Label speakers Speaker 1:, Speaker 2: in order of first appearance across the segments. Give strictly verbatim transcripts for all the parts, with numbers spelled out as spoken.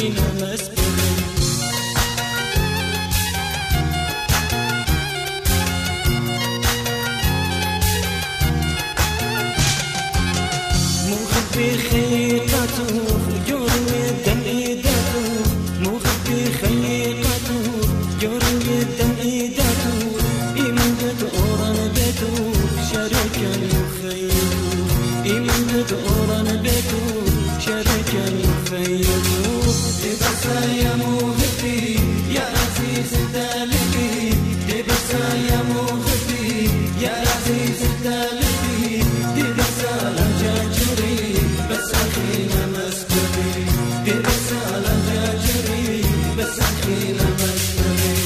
Speaker 1: خينا مسبري مخبي خيقته جوري الدم إيدته مخبي خيقته جوري الدم إيدته إمدد أوران بيته شركا يخيله إمدد أوران بيته شركا يخيله لبسا يا مخبي يا عزيز الدالبي لبسا يا مخبي يا عزيز الدالبي لبسا لجاجري بس أخينا مسبري لبسا لجاجري بس أخينا مسبري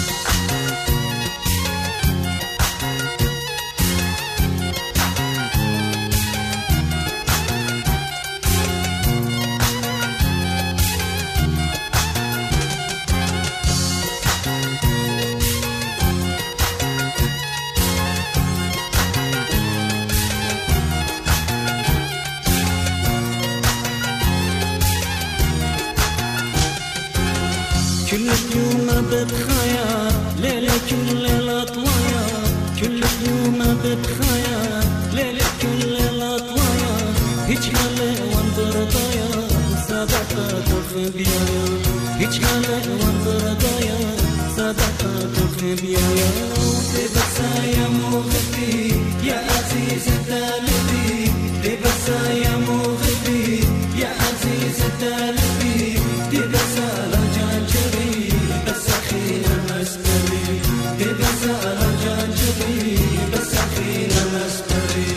Speaker 1: كل يوم بتخير ليلة كل ليلة طوايا كل يوم بتخير ليلة كل ليلة طوايا هيج خلي وانظر ضايا صدقة خبيايا هيج خلي وانظر ضايا صدقة خبيايا لبسا يا مخبي يا عزيز الدالبي لبسا يا مخبي يا عزيز الدالبي لبسا لجاجري بس أخينا مسبري لبسا لجاجري بس أخينا مسبري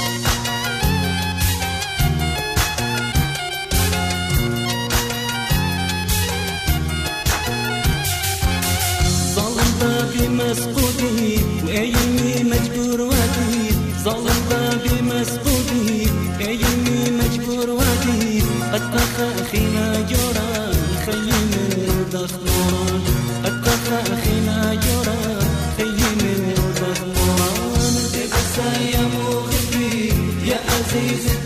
Speaker 1: ظلم بابي مسقودي وأيمي مجبور وادي ظلم بابي مسقودي أيمي مجبور وادي أتخ أخينا جورا خيم الدخمران أتخ أخينا جورا خيم الدخمران لبسا يا مخبي يا عزيز